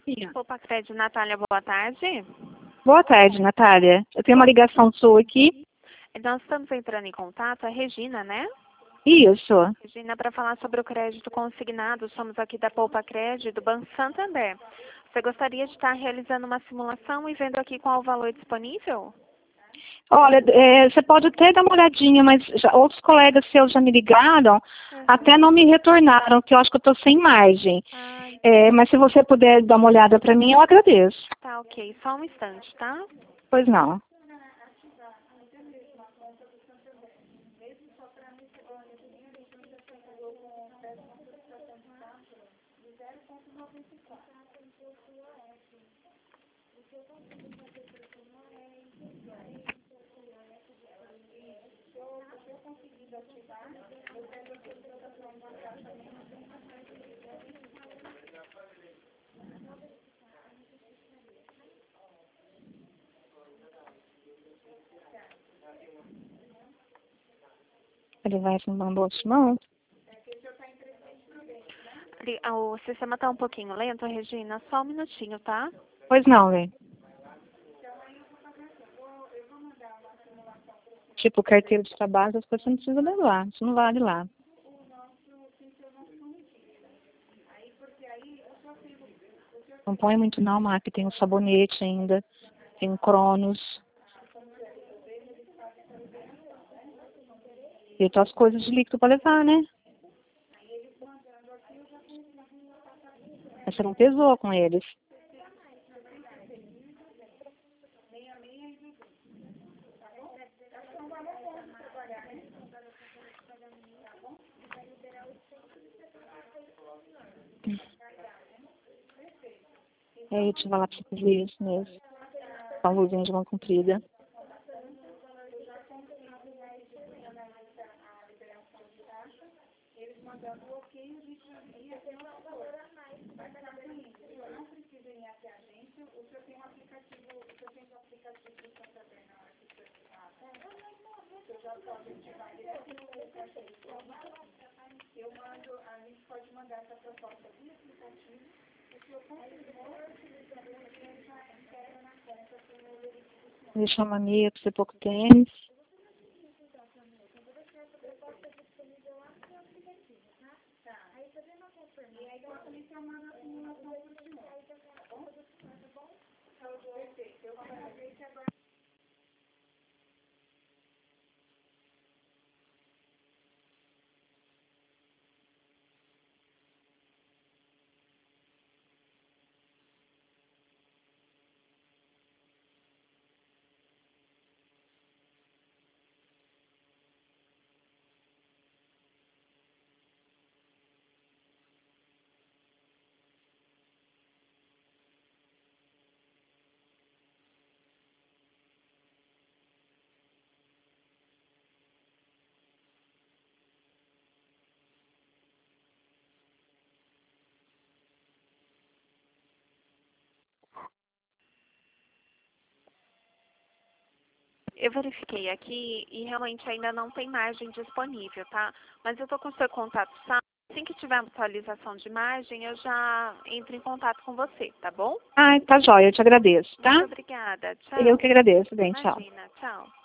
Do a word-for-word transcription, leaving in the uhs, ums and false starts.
Sim. Poupa Crédito, Natália, boa tarde. Boa tarde, Natália. Eu tenho uma ligação sua aqui. Nós estamos entrando em contato, é Regina, né? Isso. Regina, para falar sobre o crédito consignado, somos aqui da Poupa Crédito, do Banco Santander. Você gostaria de estar realizando uma simulação e vendo aqui qual o valor disponível? Olha, é, você pode até dar uma olhadinha, mas já, outros colegas seus já me ligaram, Uhum. até não me retornaram, que eu acho que eu estou sem margem. Ah, É, mas se você puder dar uma olhada para mim, eu agradeço. tá, ok. Só um instante, tá? Pois não. Ele vai arrumar um bolso, não? Ali, ah, O sistema está um pouquinho lento, Regina. Só um minutinho, tá? Pois não, velho. Tipo, carteira de trabalho, as coisas você não precisa levar. Isso não vale lá. Não põe muito não, Mark. Tem um sabonete ainda. Tem um Cronos. E outras coisas de líquido para levar, né? Mas você não pesou com eles. É, eu tive lá pra você fazer isso mesmo. Com a luzinha de mão comprida. Deixar uma meia pra você pouco tênis. Eu verifiquei aqui e realmente ainda não tem margem disponível, tá? Mas eu tô com o seu contato salvo. Assim que tiver atualização de margem, eu já entro em contato com você, tá bom? Ah, tá jóia. Eu te agradeço, tá? Muito obrigada. Tchau. Eu que agradeço. Bem, tchau. Imagina. Tchau.